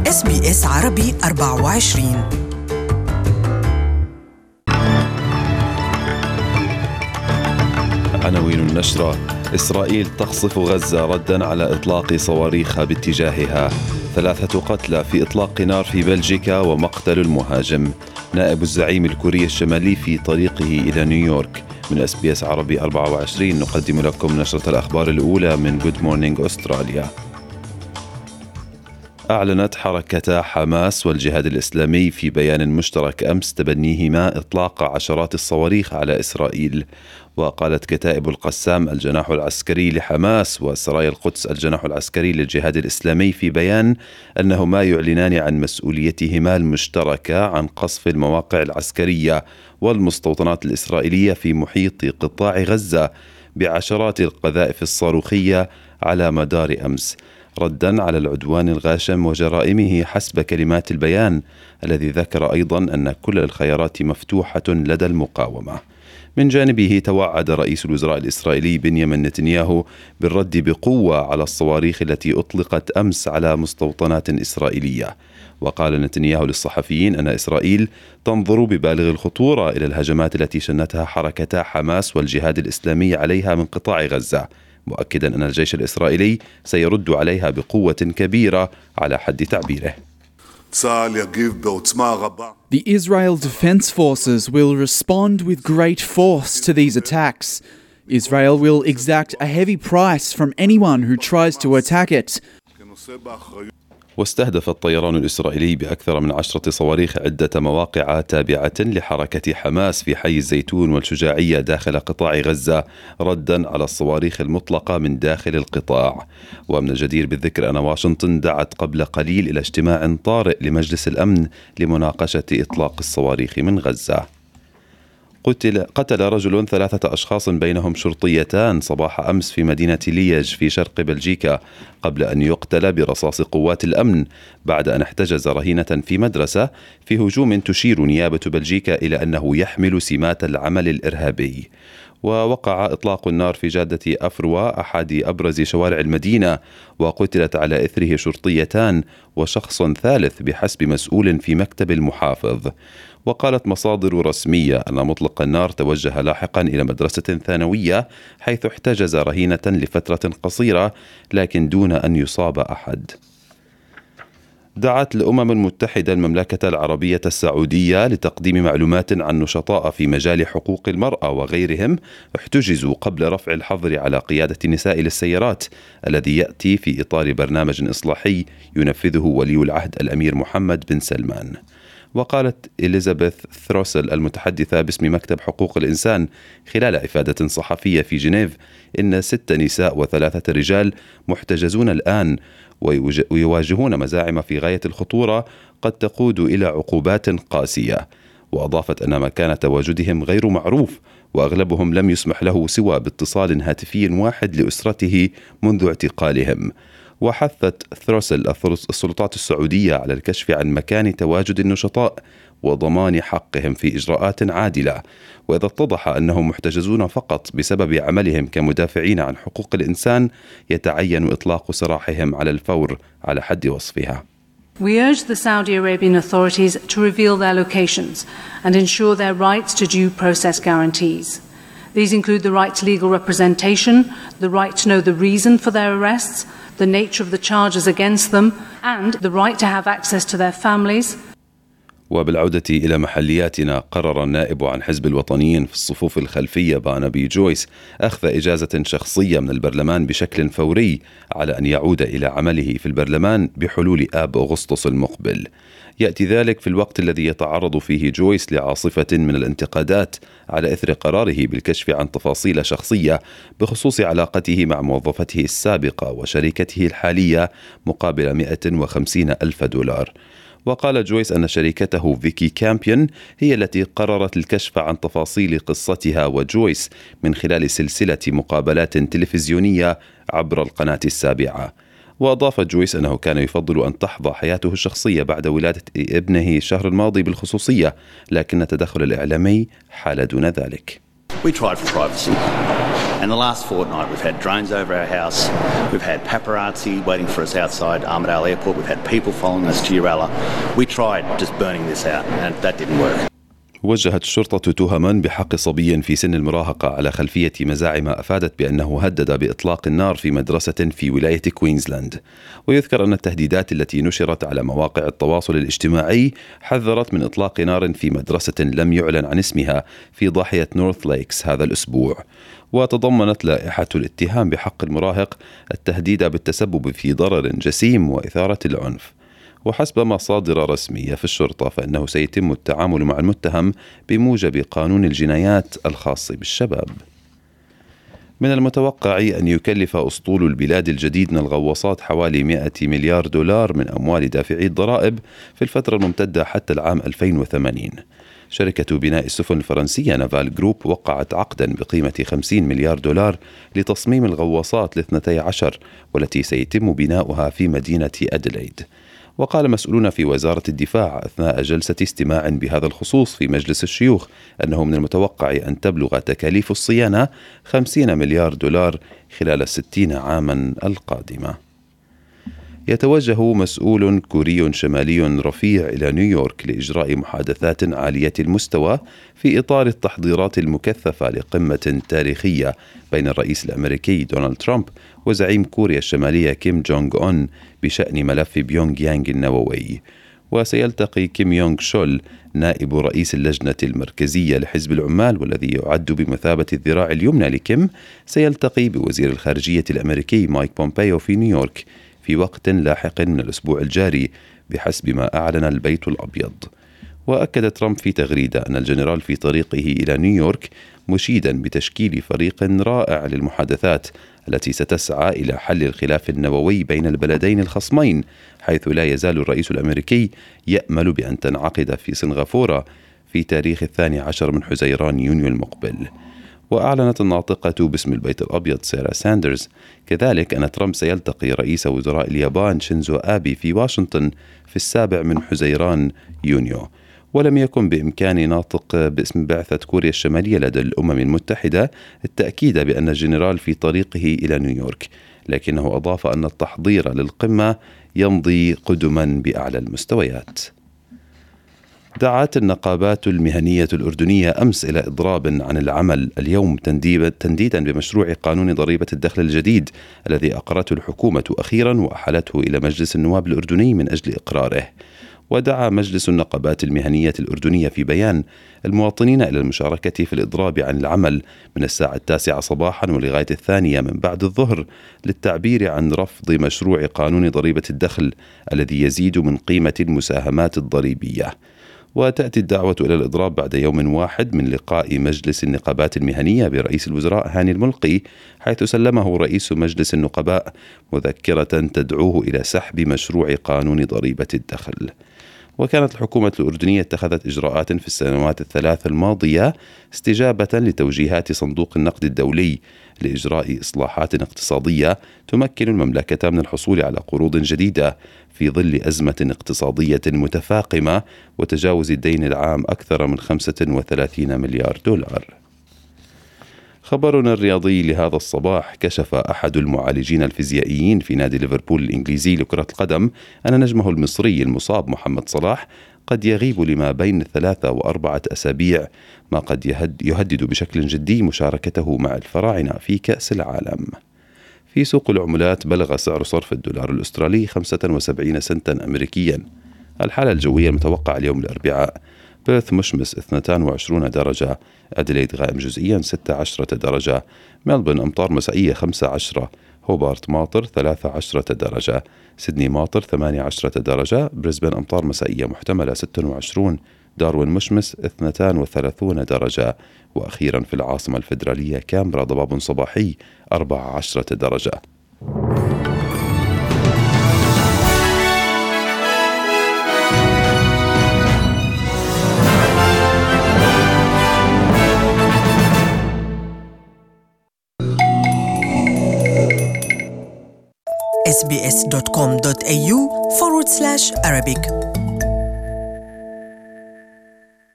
SBS عربي 24. عناوين النشرة: إسرائيل تقصف غزة رداً على إطلاق صواريخ باتجاهها. 3 قتلى في إطلاق نار في بلجيكا ومقتل المهاجم. نائب الزعيم الكوري الشمالي في طريقه إلى نيويورك. من SBS عربي 24 نقدم لكم نشرة الأخبار الأولى من Good Morning أستراليا. أعلنت حركتا حماس والجهاد الإسلامي في بيان مشترك أمس تبنيهما إطلاق عشرات الصواريخ على إسرائيل. وقالت كتائب القسام الجناح العسكري لحماس وسرايا القدس الجناح العسكري للجهاد الإسلامي في بيان أنهما يعلنان عن مسؤوليتهما المشتركة عن قصف المواقع العسكرية والمستوطنات الإسرائيلية في محيط قطاع غزة بعشرات القذائف الصاروخية على مدار أمس، رداً على العدوان الغاشم وجرائمه حسب كلمات البيان، الذي ذكر أيضاً أن كل الخيارات مفتوحة لدى المقاومة. من جانبه توعد رئيس الوزراء الإسرائيلي بنيامين نتنياهو بالرد بقوة على الصواريخ التي أطلقت أمس على مستوطنات إسرائيلية. وقال نتنياهو للصحفيين أن إسرائيل تنظر ببالغ الخطورة إلى الهجمات التي شنتها حركتا حماس والجهاد الإسلامي عليها من قطاع غزة، مؤكدا أن الجيش الإسرائيلي سيرد عليها بقوة كبيرة على حد تعبيره. The Israel Defense Forces will respond with great force to these attacks. Israel will exact a heavy price from anyone who tries to attack it. واستهدف الطيران الإسرائيلي بأكثر من 10 صواريخ عدة مواقع تابعة لحركة حماس في حي الزيتون والشجاعية داخل قطاع غزة، رداً على الصواريخ المطلقة من داخل القطاع. ومن الجدير بالذكر أن واشنطن دعت قبل قليل إلى اجتماع طارئ لمجلس الأمن لمناقشة إطلاق الصواريخ من غزة. قتل رجل 3 أشخاص بينهم شرطيتان صباح أمس في مدينة ليج في شرق بلجيكا، قبل أن يقتل برصاص قوات الأمن بعد أن احتجز رهينة في مدرسة في هجوم تشير نيابة بلجيكا إلى أنه يحمل سمات العمل الإرهابي. ووقع إطلاق النار في جادة أفروا، أحد أبرز شوارع المدينة، وقتلت على إثره شرطيتان وشخص ثالث بحسب مسؤول في مكتب المحافظ. وقالت مصادر رسمية أن مطلق النار توجه لاحقا إلى مدرسة ثانوية حيث احتجز رهينة لفترة قصيرة لكن دون أن يصاب أحد. دعت الأمم المتحدة المملكة العربية السعودية لتقديم معلومات عن نشطاء في مجال حقوق المرأة وغيرهم احتجزوا قبل رفع الحظر على قيادة النساء للسيارات، الذي يأتي في إطار برنامج إصلاحي ينفذه ولي العهد الأمير محمد بن سلمان. وقالت إليزابيث ثروسل المتحدثة باسم مكتب حقوق الإنسان خلال إفادة صحفية في جنيف إن 6 نساء و3 رجال محتجزون الآن ويواجهون مزاعم في غاية الخطورة قد تقود إلى عقوبات قاسية. وأضافت أن مكان تواجدهم غير معروف، وأغلبهم لم يسمح له سوى باتصال هاتفي واحد لأسرته منذ اعتقالهم. وحثت ثروسل السلطات السعودية على الكشف عن مكان تواجد النشطاء وضمان حقهم في إجراءات عادلة، وإذا اتضح أنهم محتجزون فقط بسبب عملهم كمدافعين عن حقوق الإنسان يتعين إطلاق سراحهم على الفور على حد وصفها. We urge the Saudi Arabian authorities to reveal their locations and ensure their rights to due process guarantees. These include the right to legal representation, the right to know the reason for their arrests, the nature of the charges against them, and the right to have access to their families. وبالعودة إلى محلياتنا، قرر النائب عن حزب الوطنيين في الصفوف الخلفية بارنابي جويس أخذ إجازة شخصية من البرلمان بشكل فوري على أن يعود إلى عمله في البرلمان بحلول آب أغسطس المقبل. يأتي ذلك في الوقت الذي يتعرض فيه جويس لعاصفة من الانتقادات على إثر قراره بالكشف عن تفاصيل شخصية بخصوص علاقته مع موظفته السابقة وشركته الحالية مقابل $150,000. وقال جويس أن شركته فيكي كامبيون هي التي قررت الكشف عن تفاصيل قصتها وجويس من خلال سلسلة مقابلات تلفزيونية عبر القناة السابعة. وأضاف جويس أنه كان يفضل أن تحظى حياته الشخصية بعد ولادة ابنه الشهر الماضي بالخصوصية، لكن التدخل الإعلامي حال دون ذلك. We tried for privacy And the last fortnight we've had drones over our house, we've had paparazzi waiting for us outside Armidale Airport, we've had people following us to Uralla. We tried just burning this out and that didn't work. وجهت الشرطة تهما بحق صبي في سن المراهقة على خلفية مزاعم أفادت بأنه هدد بإطلاق النار في مدرسة في ولاية كوينزلاند. ويذكر أن التهديدات التي نشرت على مواقع التواصل الاجتماعي حذرت من إطلاق نار في مدرسة لم يعلن عن اسمها في ضاحية نورث ليكس هذا الأسبوع. وتضمنت لائحة الاتهام بحق المراهق التهديد بالتسبب في ضرر جسيم وإثارة العنف. وحسب مصادر رسمية في الشرطة فإنه سيتم التعامل مع المتهم بموجب قانون الجنايات الخاص بالشباب. من المتوقع أن يكلف أسطول البلاد الجديد من الغواصات حوالي 100 مليار دولار من أموال دافعي الضرائب في الفترة الممتدة حتى العام 2080. شركة بناء السفن الفرنسية نافال جروب وقعت عقدا بقيمة 50 مليار دولار لتصميم الغواصات ال12 والتي سيتم بناؤها في مدينة أديلايد. وقال مسؤولون في وزارة الدفاع أثناء جلسة استماع بهذا الخصوص في مجلس الشيوخ أنه من المتوقع أن تبلغ تكاليف الصيانة 50 مليار دولار خلال 60 عاما القادمة. يتوجه مسؤول كوري شمالي رفيع إلى نيويورك لإجراء محادثات عالية المستوى في إطار التحضيرات المكثفة لقمة تاريخية بين الرئيس الأمريكي دونالد ترامب وزعيم كوريا الشمالية كيم جونغ أون بشأن ملف بيونغ يانغ النووي. وسيلتقي كيم يونغ شول نائب رئيس اللجنة المركزية لحزب العمال والذي يعد بمثابة الذراع اليمنى لكيم، سيلتقي بوزير الخارجية الأمريكي مايك بومبيو في نيويورك في وقت لاحق من الأسبوع الجاري بحسب ما أعلن البيت الأبيض. وأكد ترامب في تغريدة أن الجنرال في طريقه إلى نيويورك مشيدا بتشكيل فريق رائع للمحادثات التي ستسعى إلى حل الخلاف النووي بين البلدين الخصمين، حيث لا يزال الرئيس الأمريكي يأمل بأن تنعقد في سنغافورة في تاريخ 12 من حزيران يونيو المقبل. وأعلنت الناطقة باسم البيت الأبيض سارة ساندرز كذلك أن ترامب سيلتقي رئيس وزراء اليابان شينزو آبي في واشنطن في 7 من حزيران يونيو. ولم يكن بإمكان ناطق باسم بعثة كوريا الشمالية لدى الأمم المتحدة التأكيد بأن الجنرال في طريقه إلى نيويورك، لكنه أضاف أن التحضير للقمة يمضي قدما بأعلى المستويات. دعت النقابات المهنية الأردنية أمس إلى إضراب عن العمل اليوم تنديدا بمشروع قانون ضريبة الدخل الجديد الذي أقرته الحكومة أخيرا وأحالته إلى مجلس النواب الأردني من أجل إقراره. ودعا مجلس النقابات المهنية الأردنية في بيان المواطنين إلى المشاركة في الإضراب عن العمل من الساعة 9 صباحا ولغاية 2 من بعد الظهر للتعبير عن رفض مشروع قانون ضريبة الدخل الذي يزيد من قيمة المساهمات الضريبية. وتأتي الدعوة إلى الإضراب بعد يوم واحد من لقاء مجلس النقابات المهنية برئيس الوزراء هاني الملقي، حيث سلمه رئيس مجلس النقباء مذكرة تدعوه إلى سحب مشروع قانون ضريبة الدخل. وكانت الحكومة الأردنية اتخذت إجراءات في السنوات الثلاث الماضية استجابة لتوجيهات صندوق النقد الدولي لإجراء إصلاحات اقتصادية تمكن المملكة من الحصول على قروض جديدة في ظل أزمة اقتصادية متفاقمة وتجاوز الدين العام أكثر من 35 مليار دولار. خبرنا الرياضي لهذا الصباح: كشف أحد المعالجين الفيزيائيين في نادي ليفربول الإنجليزي لكرة القدم أن نجمه المصري المصاب محمد صلاح قد يغيب لما بين 3 و4 أسابيع، ما قد يهدد بشكل جدي مشاركته مع الفراعنة في كأس العالم. في سوق العملات بلغ سعر صرف الدولار الأسترالي 75 سنتا أمريكيا. الحالة الجوية المتوقعة اليوم الأربعاء: بيرث مشمس 22 درجة، أديلايد غائم جزئيا 16 درجة، ملبورن أمطار مسائية 15، هوبارت ماطر 13 درجة، سيدني ماطر 18 درجة، بريسبن أمطار مسائية محتملة 26، داروين مشمس 32 درجة، وأخيرا في العاصمة الفيدرالية كامبرا ضباب صباحي 14 درجة. sbs.com.au/Arabic